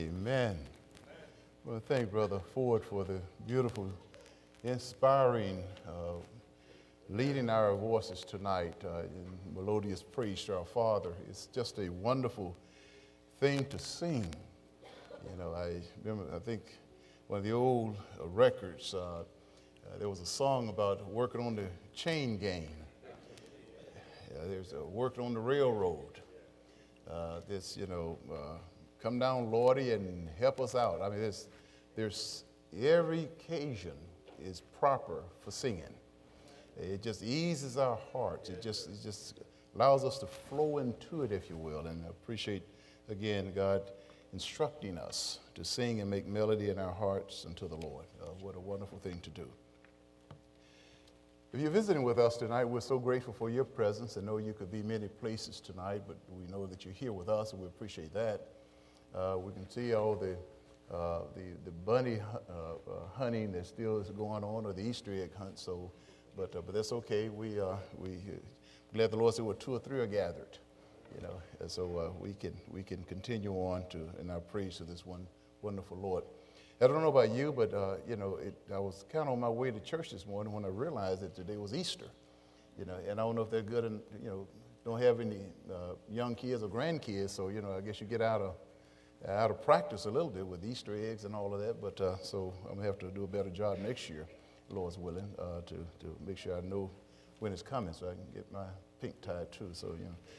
Amen. Well, thank Brother Ford for the beautiful, inspiring, leading our voices tonight in melodious praise to our Father. It's just a wonderful thing to sing. You know, I remember, I think one of the old records, there was a song about working on the chain gang. There's working on the railroad. Come down, Lordy, and help us out. I mean, there's every occasion is proper for singing. It just eases our hearts. It just allows us to flow into it, if you will. And I appreciate, again, God instructing us to sing and make melody in our hearts unto the Lord. What a wonderful thing to do. If you're visiting with us tonight, we're so grateful for your presence. I know you could be many places tonight, but we know that you're here with us, and we appreciate that. We can see all the bunny hunting that still is going on, or the Easter egg hunt. So, but that's okay. We glad the Lord said, "Where two or three are gathered," you know. And so we can continue on in our praise to this one wonderful Lord. I don't know about you, but I was kind of on my way to church this morning when I realized that today was Easter. You know, and I don't know if they're good and don't have any young kids or grandkids, so I guess you get out of practice a little bit with Easter eggs and all of that, but so I'm going to have to do a better job next year, Lord's willing, to make sure I know when it's coming so I can get my pink tie too, so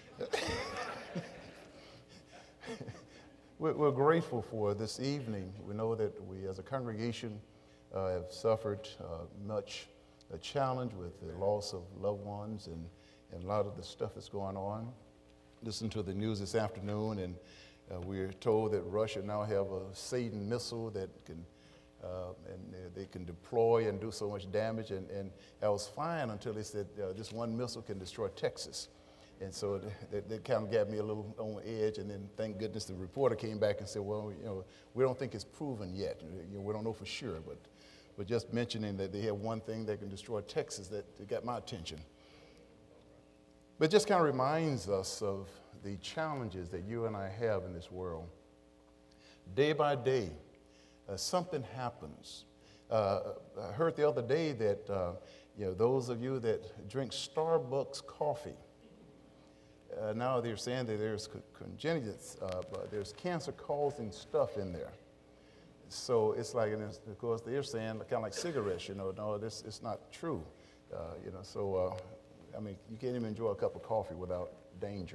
We're grateful for this evening. We know that we as a congregation have suffered much a challenge with the loss of loved ones and a lot of the stuff that's going on. Listened to the news this afternoon, and we're told that Russia now have a Satan missile that can they can deploy and do so much damage. And that was fine until they said this one missile can destroy Texas. And so that kind of got me a little on edge. And then thank goodness the reporter came back and said, well, we don't think it's proven yet. We don't know for sure. But just mentioning that they have one thing that can destroy Texas, that got my attention. But it just kind of reminds us of the challenges that you and I have in this world. Day by day, something happens. I heard the other day that those of you that drink Starbucks coffee, now they're saying that there's there's cancer-causing stuff in there. So it's like, and of course, they're saying kind of like cigarettes. No, it's not true. So I mean, you can't even enjoy a cup of coffee without danger.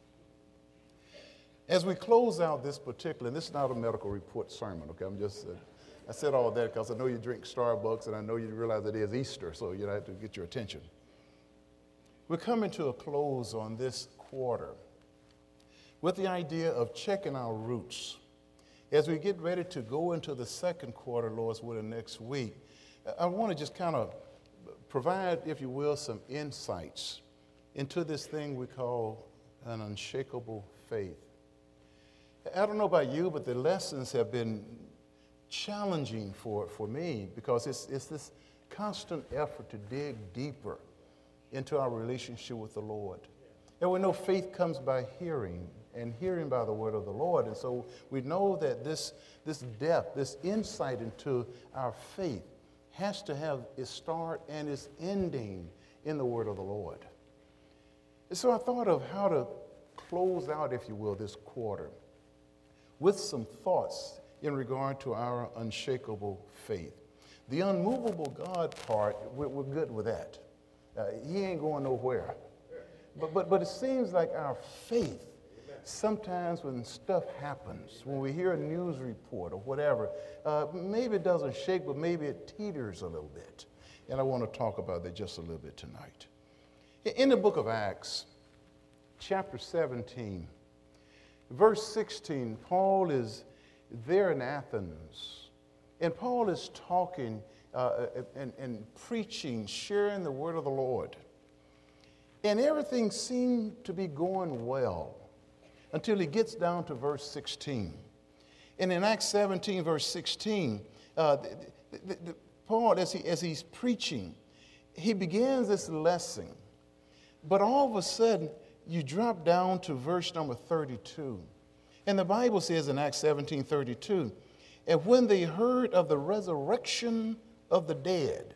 As we close out this particular, and this is not a medical report sermon, okay? I said all that because I know you drink Starbucks, and I know you realize it is Easter, so I have to get your attention. We're coming to a close on this quarter with the idea of checking our roots. As we get ready to go into the second quarter, Lord's willing, next week, I want to just kind of provide, if you will, some insights into this thing we call an unshakable faith. I don't know about you, but the lessons have been challenging for me because it's this constant effort to dig deeper into our relationship with the Lord. And we know faith comes by hearing, and hearing by the word of the Lord. And so we know that this depth, this insight into our faith has to have its start and its ending in the word of the Lord. And so I thought of how to close out, if you will, this quarter with some thoughts in regard to our unshakable faith. The unmovable God part, we're good with that. He ain't going nowhere. But it seems like our faith, sometimes when stuff happens, when we hear a news report or whatever, maybe it doesn't shake, but maybe it teeters a little bit. And I want to talk about that just a little bit tonight. In the book of Acts, chapter 17, verse 16, Paul is there in Athens, and Paul is talking and preaching, sharing the word of the Lord. And everything seemed to be going well until he gets down to verse 16. And in Acts 17, verse 16, Paul, as he's preaching, he begins this lesson. But all of a sudden, you drop down to verse number 32. And the Bible says in Acts 17:32, and when they heard of the resurrection of the dead,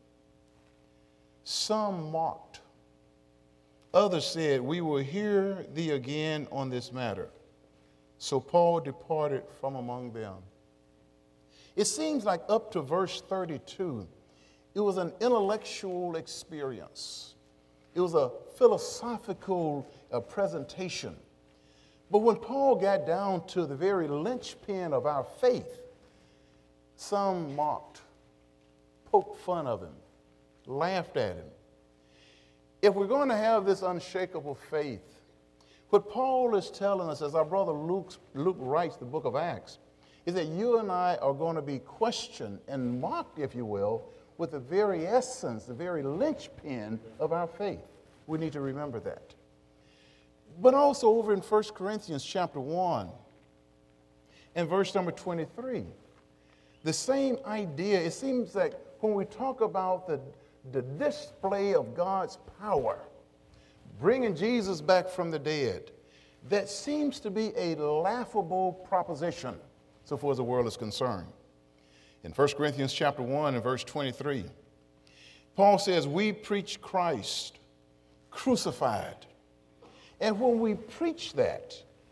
some mocked. Others said, we will hear thee again on this matter. So Paul departed from among them. It seems like up to verse 32, it was an intellectual experience. It was a philosophical presentation. But when Paul got down to the very linchpin of our faith, some mocked, poked fun of him, laughed at him. If we're going to have this unshakable faith, what Paul is telling us, as our brother Luke writes the book of Acts, is that you and I are going to be questioned and mocked, if you will, with the very essence, the very linchpin of our faith. We need to remember that. But also over in 1 Corinthians chapter 1 and verse number 23, the same idea. It seems like when we talk about the display of God's power, bringing Jesus back from the dead, that seems to be a laughable proposition, so far as the world is concerned. In 1 Corinthians chapter 1 and verse 23, Paul says, we preach Christ crucified. And when we preach that,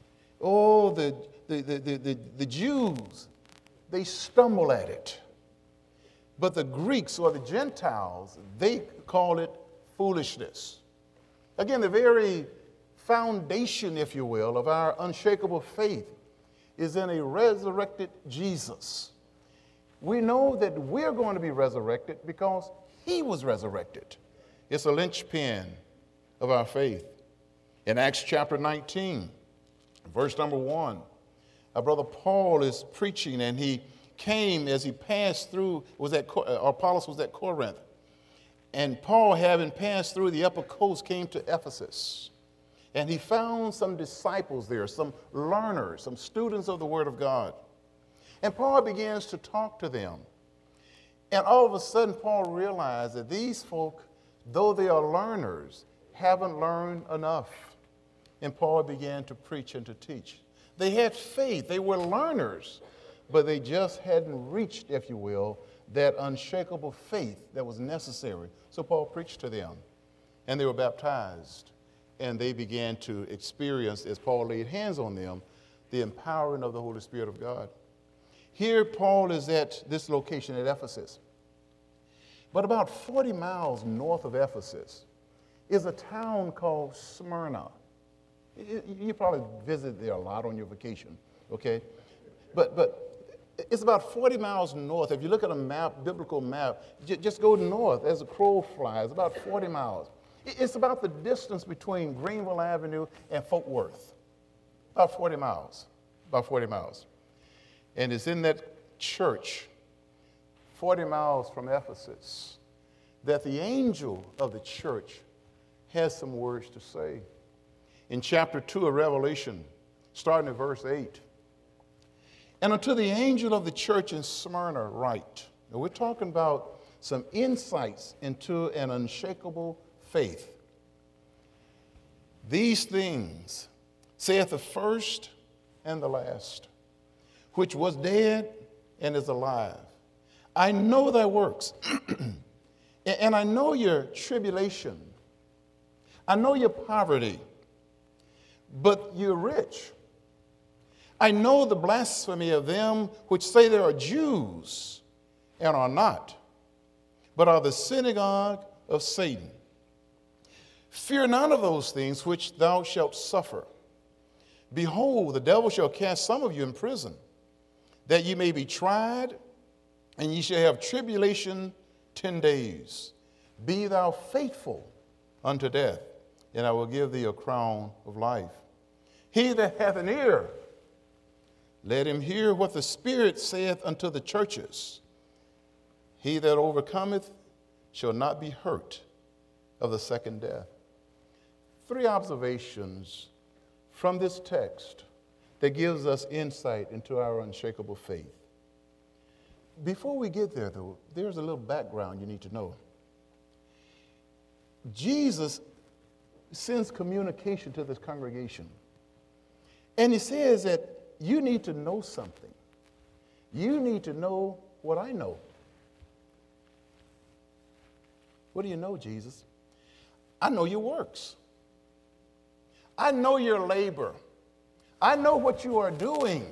the Jews, they stumble at it. But the Greeks or the Gentiles, they call it foolishness. Again, the very foundation, if you will, of our unshakable faith is in a resurrected Jesus. We know that we're going to be resurrected because he was resurrected. It's a linchpin of our faith. In Acts chapter 19, verse number 1, our brother Paul is preaching, and he came as he passed through, Apollos was at Corinth. And Paul, having passed through the upper coast, came to Ephesus. And he found some disciples there, some learners, some students of the Word of God. And Paul begins to talk to them. And all of a sudden, Paul realized that these folk, though they are learners, haven't learned enough. And Paul began to preach and to teach. They had faith. They were learners, but they just hadn't reached, if you will, that unshakable faith that was necessary. So Paul preached to them, and they were baptized, and they began to experience, as Paul laid hands on them, the empowering of the Holy Spirit of God. Here Paul is at this location at Ephesus. But about 40 miles north of Ephesus is a town called Smyrna. You probably visit there a lot on your vacation, okay? But it's about 40 miles north. If you look at a map, biblical map, just go north as a crow flies, about 40 miles. It's about the distance between Greenville Avenue and Fort Worth, about 40 miles, And it's in that church, 40 miles from Ephesus, that the angel of the church has some words to say. In chapter 2 of Revelation, starting at verse 8, and unto the angel of the church in Smyrna write. Now we're talking about some insights into an unshakable faith. These things saith the first and the last, which was dead and is alive. I know thy works, and I know your tribulation. I know your poverty, but you're rich. I know the blasphemy of them which say they are Jews and are not, but are the synagogue of Satan. Fear none of those things which thou shalt suffer. Behold, the devil shall cast some of you in prison, that ye may be tried, and ye shall have tribulation 10 days. Be thou faithful unto death, and I will give thee a crown of life. He that hath an ear, let him hear what the Spirit saith unto the churches. He that overcometh shall not be hurt of the second death. 3 observations from this text that gives us insight into our unshakable faith. Before we get there, though, there's a little background you need to know. Jesus sends communication to this congregation. And he says that you need to know something. You need to know what I know. What do you know, Jesus? I know your works. I know your labor. I know what you are doing.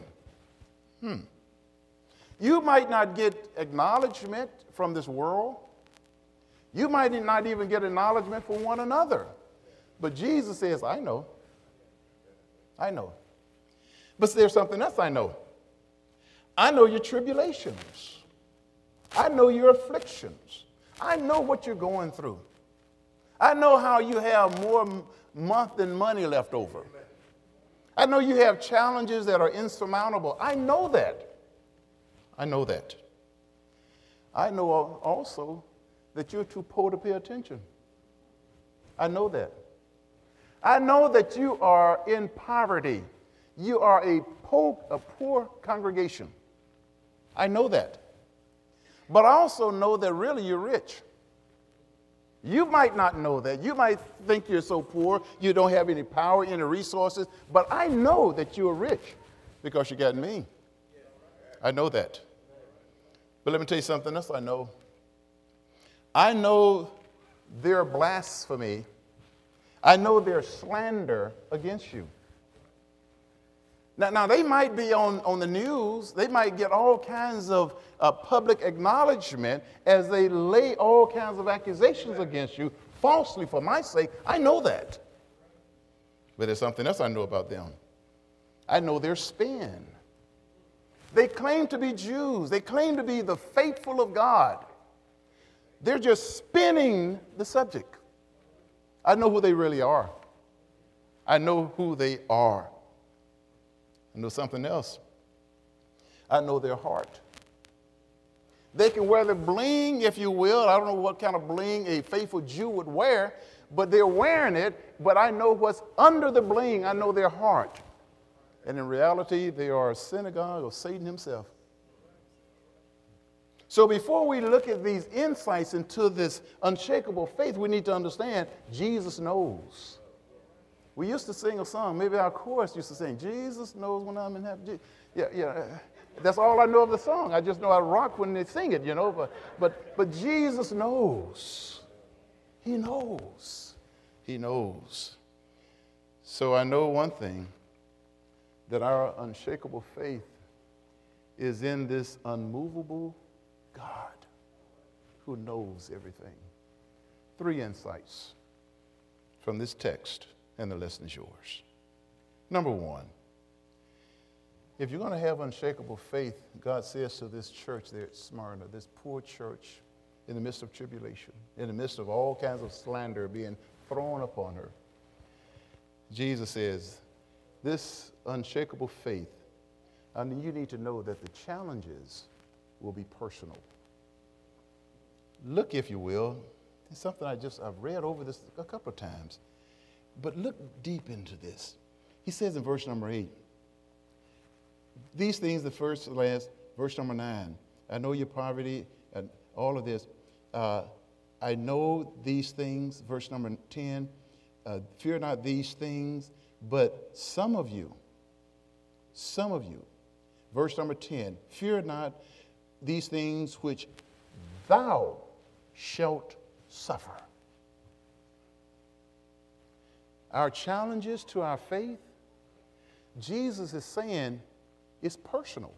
You might not get acknowledgement from this world. You might not even get acknowledgement from one another. But Jesus says, I know. I know. But there's something else I know. I know your tribulations. I know your afflictions. I know what you're going through. I know how you have more month than money left over. I know you have challenges that are insurmountable. I know that. I know that. I know also that you're too poor to pay attention. I know that. I know that you are in poverty. You are a poor congregation. I know that. But I also know that really you're rich. You might not know that. You might think you're so poor, you don't have any power, any resources. But I know that you're rich because you got me. I know that. But let me tell you something else I know. I know their blasphemy. I know their slander against you. Now they might be on the news. They might get all kinds of public acknowledgement as they lay all kinds of accusations against you falsely for my sake. I know that. But there's something else I know about them. I know their spin. They claim to be Jews. They claim to be the faithful of God. They're just spinning the subject. I know who they really are. I know who they are. I know something else. I know their heart. They can wear the bling, if you will. I don't know what kind of bling a faithful Jew would wear, but they're wearing it. But I know what's under the bling. I know their heart. And in reality, they are a synagogue of Satan himself. So before we look at these insights into this unshakable faith, we need to understand Jesus knows. We used to sing a song, maybe our chorus used to sing, Jesus knows when I'm in heaven. Yeah. That's all I know of the song. I just know I rock when they sing it, But Jesus knows. He knows. He knows. So I know one thing, that our unshakable faith is in this unmovable God who knows everything. 3 insights from this text, and the lesson is yours. Number 1, if you're going to have unshakable faith, God says to this church there at Smyrna, this poor church in the midst of tribulation, in the midst of all kinds of slander being thrown upon her, Jesus says, this unshakable faith, you need to know that the challenges will be personal. Look, if you will, it's something I've read over this a couple of times, but look deep into this. He says in verse number 8, these things, the first and last, verse number 9, I know your poverty and all of this. I know these things, verse number 10, fear not these things, but some of you, verse number 10, fear not these things which thou shalt suffer. Our challenges to our faith, Jesus is saying, is personal.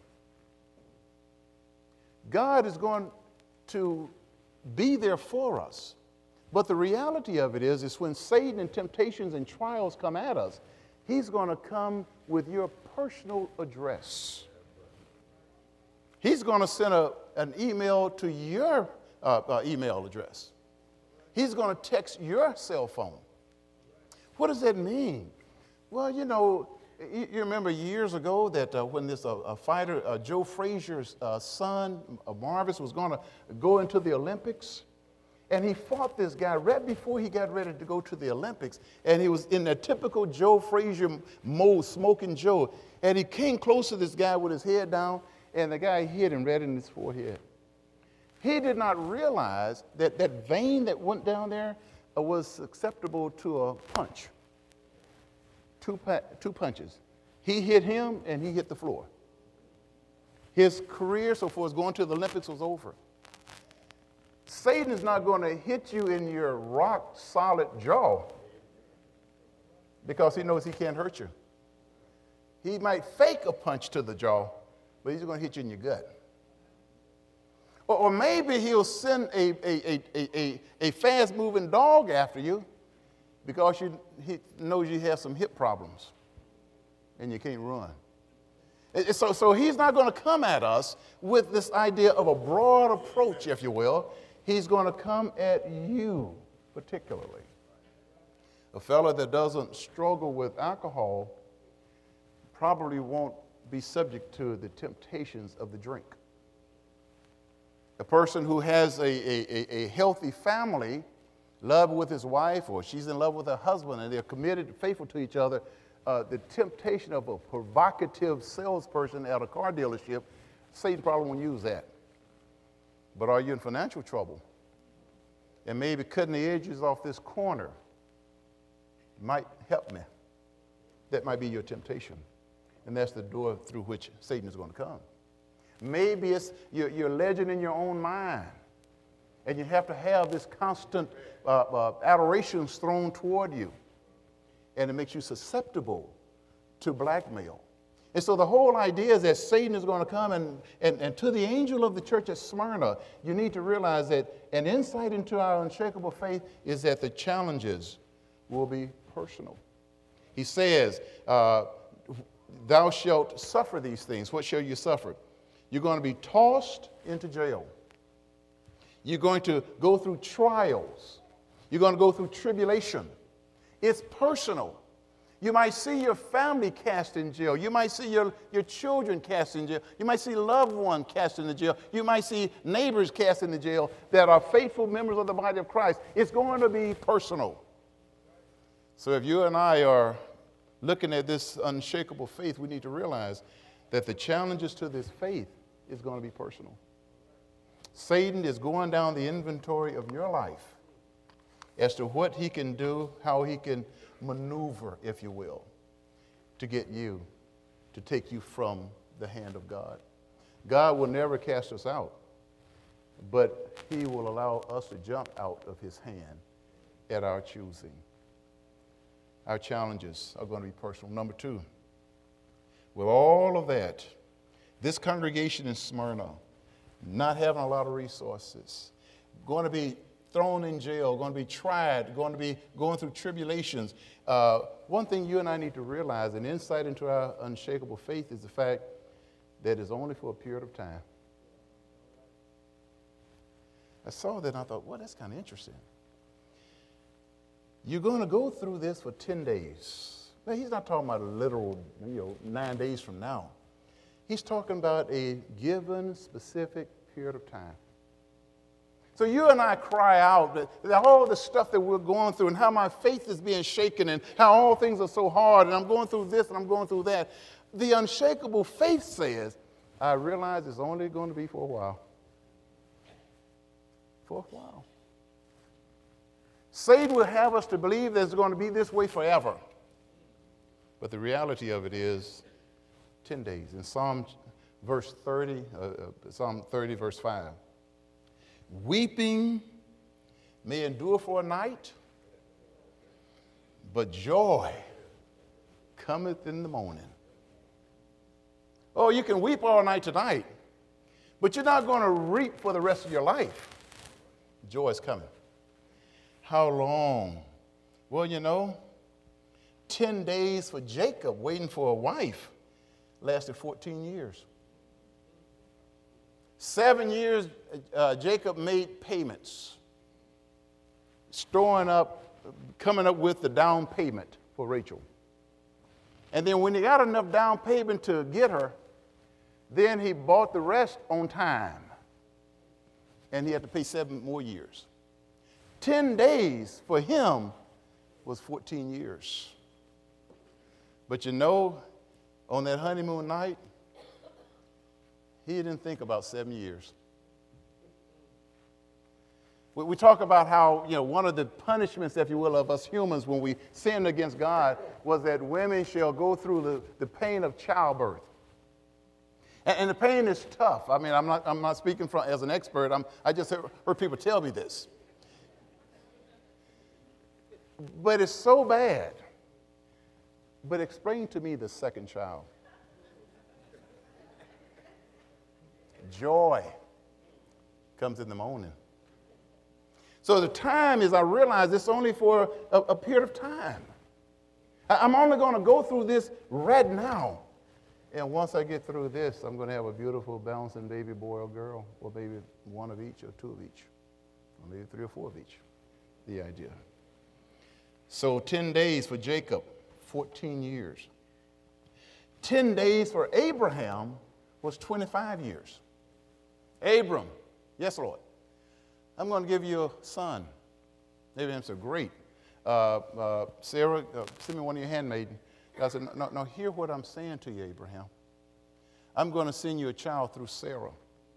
God is going to be there for us. But the reality of it is when Satan and temptations and trials come at us, he's going to come with your personal address. He's going to send an email to your email address. He's going to text your cell phone. What does that mean? Well, you remember years ago that when this fighter, Joe Frazier's son, Marvis, was going to go into the Olympics, and he fought this guy right before he got ready to go to the Olympics, and he was in a typical Joe Frazier mode, smoking Joe, and he came close to this guy with his head down, and the guy hit him right in his forehead. He did not realize that that vein that went down there was susceptible to a punch. Two punches. He hit him, and he hit the floor. His career, so far as going to the Olympics, was over. Satan is not going to hit you in your rock-solid jaw because he knows he can't hurt you. He might fake a punch to the jaw, but he's going to hit you in your gut. Or maybe he'll send a fast-moving dog after you because he knows you have some hip problems and you can't run. So he's not going to come at us with this idea of a broad approach, if you will. He's going to come at you particularly. A fellow that doesn't struggle with alcohol probably won't be subject to the temptations of the drink. A person who has a healthy family, love with his wife, or she's in love with her husband, and they're committed, faithful to each other, the temptation of a provocative salesperson at a car dealership, Satan probably won't use that. But are you in financial trouble? And maybe cutting the edges off this corner might help me. That might be your temptation. And that's the door through which Satan is going to come. Maybe it's you're legend in your own mind. And you have to have this constant adorations thrown toward you. And it makes you susceptible to blackmail. And so the whole idea is that Satan is going to come, and to the angel of the church at Smyrna, you need to realize that an insight into our unshakable faith is that the challenges will be personal. He says, thou shalt suffer these things. What shall you suffer? You're going to be tossed into jail. You're going to go through trials. You're going to go through tribulation. It's personal. You might see your family cast in jail. You might see your children cast in jail. You might see loved ones cast into jail. You might see neighbors cast into jail that are faithful members of the body of Christ. It's going to be personal. So if you and I are looking at this unshakable faith, we need to realize that the challenges to this faith is going to be personal. Satan is going down the inventory of your life as to what he can do, how he can maneuver, if you will, to get you, to take you from the hand of God. God will never cast us out, but he will allow us to jump out of his hand at our choosing. Our challenges are going to be personal. Number two, with all of that, this congregation in Smyrna, not having a lot of resources, going to be thrown in jail, going to be tried, going to be going through tribulations. One thing you and I need to realize, an insight into our unshakable faith, is the fact that it's only for a period of time. I saw that and I thought, well, that's kind of interesting. You're going to go through this for 10 days. Now, he's not talking about a literal, 9 days from now. He's talking about a given specific period of time. So you and I cry out that all the stuff that we're going through and how my faith is being shaken and how all things are so hard and I'm going through this and I'm going through that. The unshakable faith says, I realize it's only going to be for a while. For a while. Satan will have us to believe that it's going to be this way forever. But the reality of it is 10 days. In Psalm 30, verse 5. Weeping may endure for a night, but joy cometh in the morning. Oh, you can weep all night tonight, but you're not going to reap for the rest of your life. Joy is coming. How long? Well, 10 days for Jacob waiting for a wife lasted 14 years. 7 years, Jacob made payments, coming up with the down payment for Rachel. And then when he got enough down payment to get her, then he bought the rest on time. And he had to pay 7 more years. 10 days for him was 14 years. But on that honeymoon night, he didn't think about 7 years. We talk about how, one of the punishments, if you will, of us humans when we sinned against God was that women shall go through the pain of childbirth. And the pain is tough. I mean, I'm not speaking as an expert. I just heard people tell me this. But it's so bad. But explain to me the second child. Joy comes in the morning. So the time is, I realize it's only for a period of time. I'm only going to go through this right now. And once I get through this, I'm going to have a beautiful, bouncing baby boy or girl, or maybe one of each or two of each, or maybe 3 or 4 of each, the idea. So 10 days for Jacob, 14 years. 10 days for Abraham was 25 years. Abram, yes, Lord, I'm going to give you a son. Abraham said, great. Sarah, send me one of your handmaidens. God said, no, hear what I'm saying to you, Abraham. I'm going to send you a child through Sarah.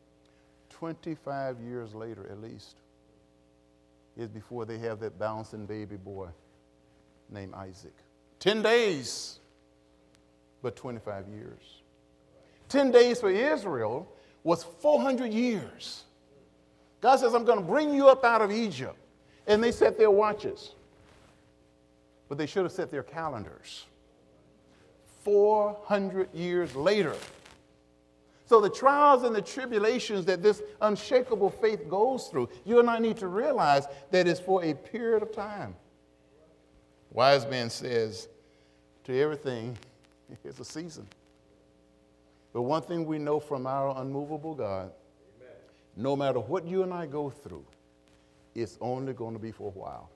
25 years later, at least, is before they have that bouncing baby boy named Isaac. 10 days, but 25 years. 10 days for Israel was 400 years. God says, I'm going to bring you up out of Egypt. And they set their watches. But they should have set their calendars. 400 years later. So the trials and the tribulations that this unshakable faith goes through, you and I need to realize that it's for a period of time. Wise man says, to everything, it's a season. But one thing we know from our unmovable God, amen, no matter what you and I go through, it's only going to be for a while.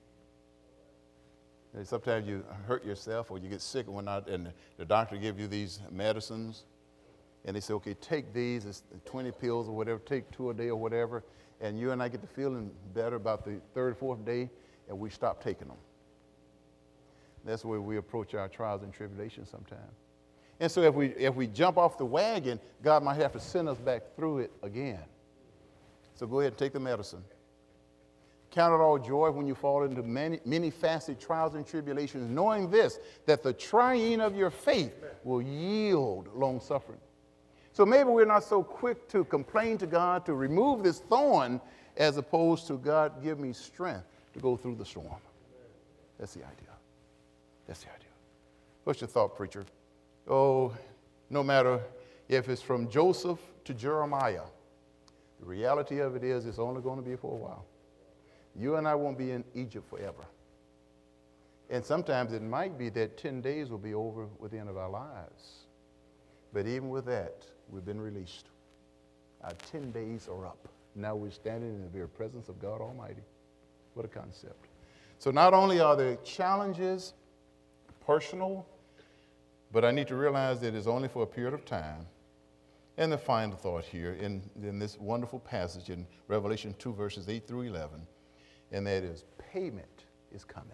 And sometimes you hurt yourself or you get sick and the doctor gives you these medicines, and they say, okay, take these, it's 20 pills or whatever, take 2 a day or whatever, and you and I get to feeling better about the 3rd, 4th day, and we stop taking them. That's the way we approach our trials and tribulations sometimes. And so if we jump off the wagon, God might have to send us back through it again. So go ahead and take the medicine. Count it all joy when you fall into many faceted trials and tribulations, knowing this, that the trying of your faith will yield long suffering. So maybe we're not so quick to complain to God to remove this thorn as opposed to, God, give me strength to go through the storm. That's the idea. That's the idea. What's your thought, preacher? Oh, no matter if it's from Joseph to Jeremiah, the reality of it is it's only going to be for a while. You and I won't be in Egypt forever. And sometimes it might be that 10 days will be over with the end of our lives. But even with that, we've been released. Our 10 days are up. Now we're standing in the very presence of God Almighty. What a concept. So not only are there challenges, personal, but I need to realize that it's only for a period of time. And the final thought here in this wonderful passage in Revelation 2, verses 8 through 11, and that is payment is coming.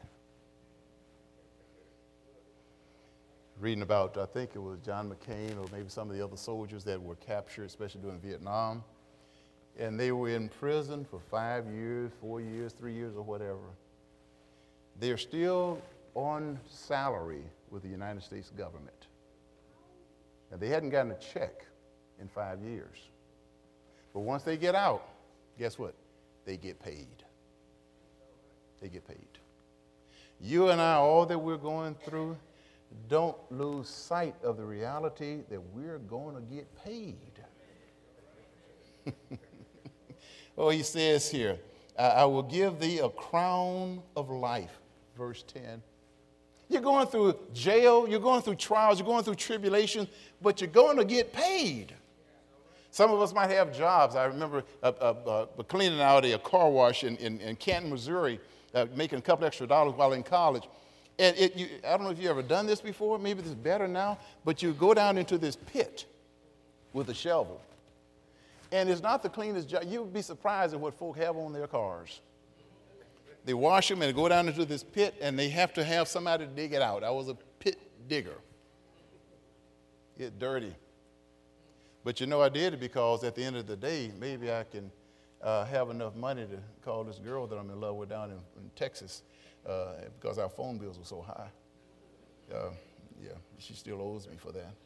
Reading about, I think it was John McCain or maybe some of the other soldiers that were captured, especially during Vietnam, and they were in prison for 5 years, 4 years, 3 years, or whatever. They're still on salary with the United States government. And they hadn't gotten a check in 5 years. But once they get out, guess what? They get paid. They get paid. You and I, all that we're going through, don't lose sight of the reality that we're going to get paid. Oh, he says here, I will give thee a crown of life, verse 10. You're going through jail, you're going through trials, you're going through tribulation, but you're going to get paid. Some of us might have jobs. I remember cleaning out a car wash in Canton, Missouri, making a couple extra dollars while in college. And I don't know if you've ever done this before. Maybe this is better now. But you go down into this pit with a shovel. And it's not the cleanest job. You'd be surprised at what folk have on their cars. They wash them and go down into this pit, and they have to have somebody to dig it out. I was a pit digger. Get dirty. But I did it because at the end of the day, maybe I can have enough money to call this girl that I'm in love with down in Texas because our phone bills were so high. Yeah, she still owes me for that.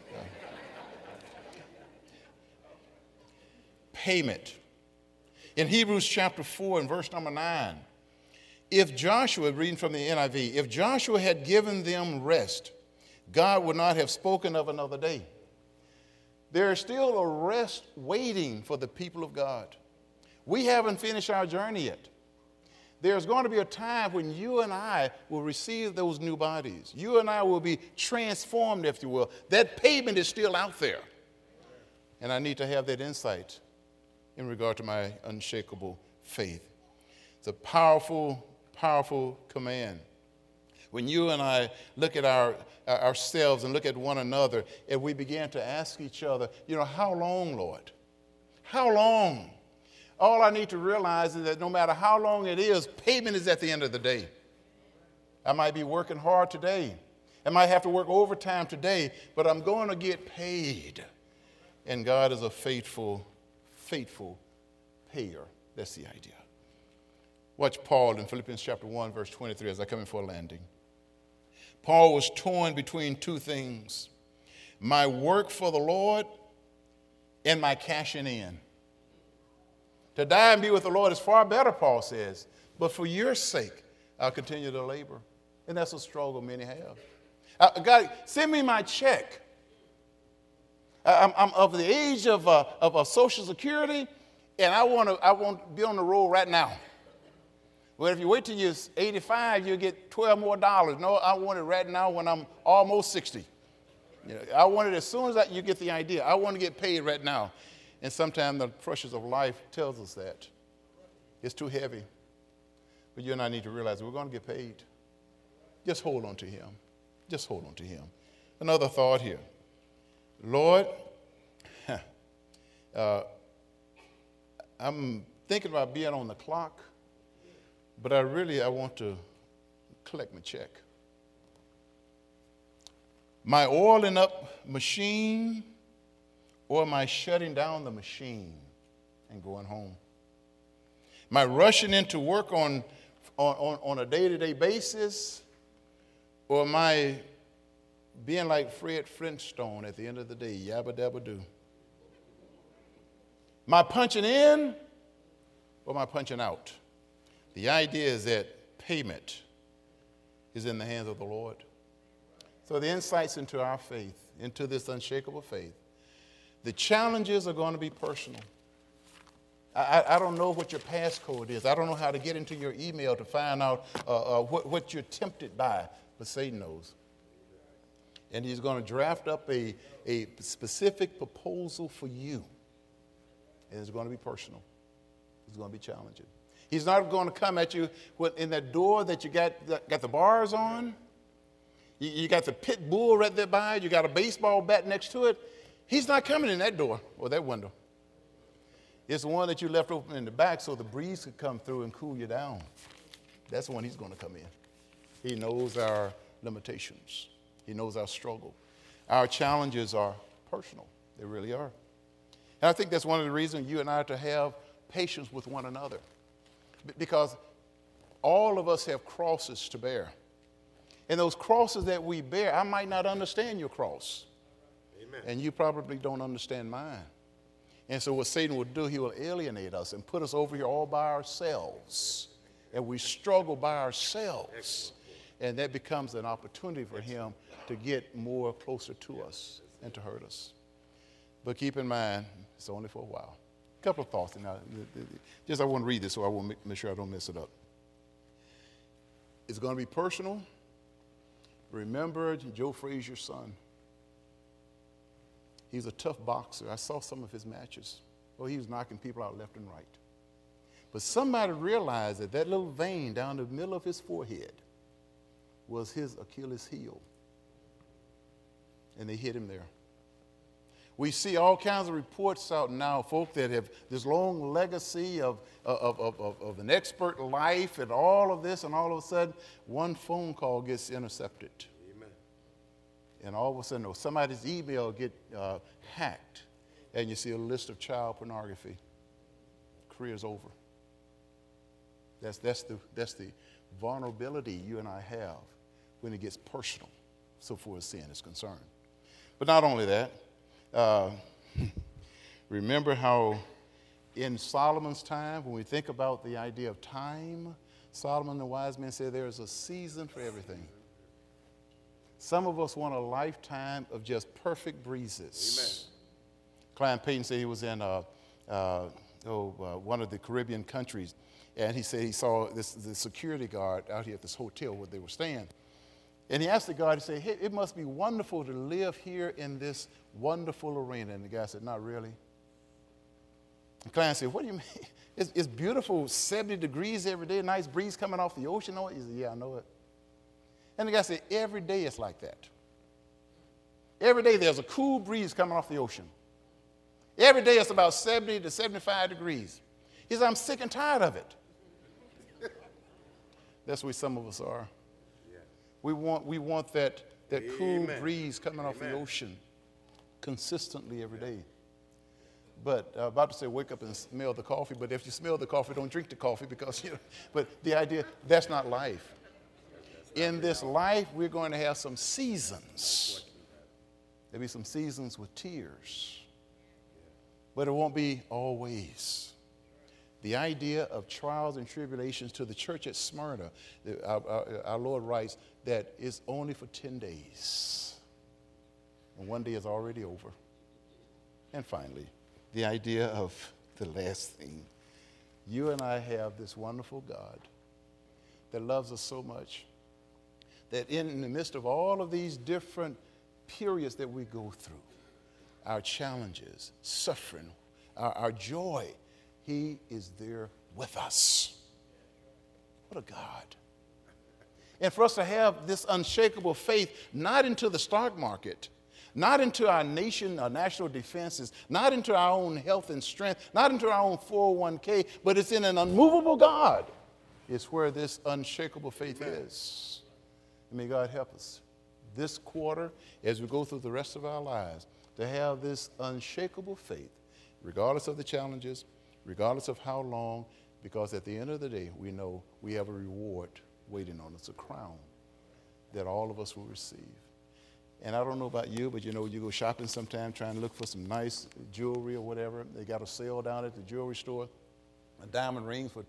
Payment. In Hebrews chapter 4 and verse number 9, if Joshua, reading from the NIV, if Joshua had given them rest, God would not have spoken of another day. There is still a rest waiting for the people of God. We haven't finished our journey yet. There's going to be a time when you and I will receive those new bodies. You and I will be transformed, if you will. That payment is still out there. And I need to have that insight in regard to my unshakable faith. It's a powerful, powerful command. When you and I look at ourselves and look at one another, and we begin to ask each other, how long, Lord? How long? All I need to realize is that no matter how long it is, payment is at the end of the day. I might be working hard today. I might have to work overtime today, but I'm going to get paid. And God is a faithful, faithful payer. That's the idea. Watch Paul in Philippians chapter 1, verse 23 as I come in for a landing. Paul was torn between two things: my work for the Lord and my cashing in. To die and be with the Lord is far better, Paul says, but for your sake, I'll continue to labor. And that's a struggle many have. God, send me my check. I'm of the age of Social Security, and I want to be on the roll right now. Well, if you wait till you're 85, you'll get $12 more. No, I want it right now when I'm almost 60. I want it as soon as you get the idea. I want to get paid right now. And sometimes the pressures of life tells us that. It's too heavy. But you and I need to realize we're going to get paid. Just hold on to him. Just hold on to him. Another thought here. Lord, I'm thinking about being on the clock, but I want to collect my check. My oiling up machine, or am I shutting down the machine and going home? Am I rushing into work on a day-to-day basis, or am I being like Fred Flintstone at the end of the day, yabba dabba do? Am I punching in, or am I punching out? The idea is that payment is in the hands of the Lord. So the insights into our faith, into this unshakable faith, the challenges are going to be personal. I don't know what your passcode is. I don't know how to get into your email to find out what you're tempted by, but Satan knows. And he's going to draft up a specific proposal for you. And it's going to be personal. It's going to be challenging. He's not going to come at you in that door that you got the bars on. You got the pit bull right there by it. You got a baseball bat next to it. He's not coming in that door or that window. It's the one that you left open in the back so the breeze could come through and cool you down. That's the one he's going to come in. He knows our limitations. He knows our struggle. Our challenges are personal. They really are. And I think that's one of the reasons you and I are to have patience with one another. Because all of us have crosses to bear. And those crosses that we bear, I might not understand your cross. Amen. And you probably don't understand mine. And so what Satan will do, he will alienate us and put us over here all by ourselves. And we struggle by ourselves. And that becomes an opportunity for him to get more closer to us and to hurt us. But keep in mind, it's only for a while. A couple of thoughts. And I want to read this so I want to make sure I don't mess it up. It's going to be personal. Remember Joe Frazier's son. He's a tough boxer. I saw some of his matches. Well, he was knocking people out left and right. But somebody realized that that little vein down the middle of his forehead was his Achilles heel. And they hit him there. We see all kinds of reports out now, folk that have this long legacy of an expert life and all of this, and all of a sudden, one phone call gets intercepted. Amen. And all of a sudden, somebody's email get hacked, and you see a list of child pornography, career's over. That's the vulnerability you and I have when it gets personal, so far as sin is concerned. But not only that, remember how in Solomon's time, when we think about the idea of time, Solomon the wise man said there is a season for everything. Some of us want a lifetime of just perfect breezes. Amen. Clive Payton said he was in one of the Caribbean countries, and he said he saw the security guard out here at this hotel where they were staying. And he asked the guard, he said, hey, it must be wonderful to live here in this wonderful arena. And the guy said, not really. And Clive said, what do you mean? It's beautiful, 70 degrees every day, a nice breeze coming off the ocean. He said, yeah, I know it. And the guy said, every day it's like that. Every day there's a cool breeze coming off the ocean. Every day it's about 70 to 75 degrees. He said, I'm sick and tired of it. That's where some of us are. Yeah. We want that cool breeze coming off the ocean consistently every day. But about to say wake up and smell the coffee, but if you smell the coffee, don't drink the coffee because, but the idea, that's not life. In this life, we're going to have some seasons. There'll be some seasons with tears, but it won't be always. The idea of trials and tribulations to the church at Smyrna, our Lord writes that it's only for 10 days. And one day is already over. And finally, the idea of the last thing. You and I have this wonderful God that loves us so much that in the midst of all of these different periods that we go through, our challenges, suffering, our joy, he is there with us. What a God. And for us to have this unshakable faith, not into the stock market, not into our nation, our national defenses, not into our own health and strength, not into our own 401k, but it's in an unmovable God. It's where this unshakable faith is. And may God help us this quarter, as we go through the rest of our lives, to have this unshakable faith, regardless of the challenges, regardless of how long, because at the end of the day, we know we have a reward waiting on us, a crown that all of us will receive. And I don't know about you, but you go shopping sometime trying to look for some nice jewelry or whatever. They got a sale down at the jewelry store, a diamond ring for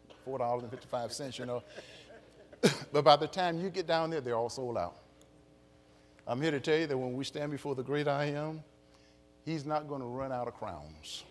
$4.55, But by the time you get down there, they're all sold out. I'm here to tell you that when we stand before the great I Am, he's not going to run out of crowns.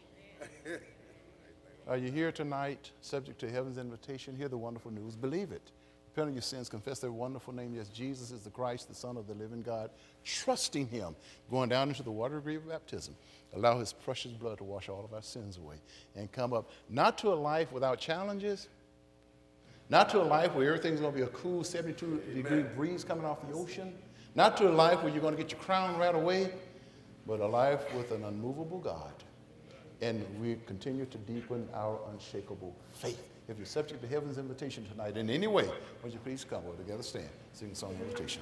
Are you here tonight, subject to heaven's invitation? Hear the wonderful news. Believe it. Repent of your sins. Confess their wonderful name. Yes, Jesus is the Christ, the Son of the living God. Trusting him. Going down into the water of grief baptism. Allow his precious blood to wash all of our sins away. And come up, not to a life without challenges, not to a life where everything's going to be a cool 72-degree breeze coming off the ocean. Not to a life where you're going to get your crown right away, but a life with an unmovable God. And we continue to deepen our unshakable faith. If you're subject to heaven's invitation tonight in any way, would you please come? We'll together stand, sing a song of invitation.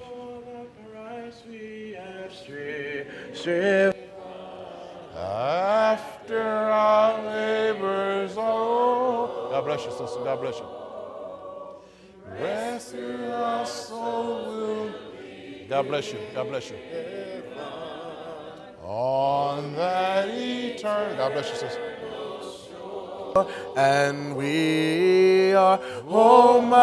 After our labors all. God bless you, sister. God bless you. Rest in our soul. God bless you. God bless you. On that eternal. God bless you, sister. And we are home.